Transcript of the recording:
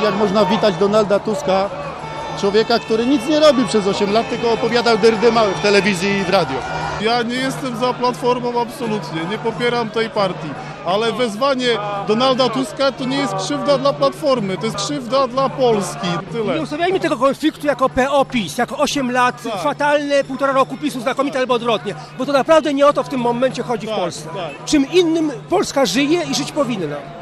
jak można witać Donalda Tuska, człowieka, który nic nie robił przez 8 lat, tylko opowiadał dyrdymały w telewizji i w radio. Ja nie jestem za Platformą absolutnie, nie popieram tej partii, ale wezwanie Donalda Tuska to nie jest krzywda dla Platformy, to jest krzywda dla Polski, tyle. Nie ustawiajmy tego konfliktu jako PO-PiS, jako 8 lat, fatalne, 1,5 roku PiS-u, znakomite albo odwrotnie, bo to naprawdę nie o to w tym momencie chodzi w Polsce. Czym innym Polska żyje i żyć powinna.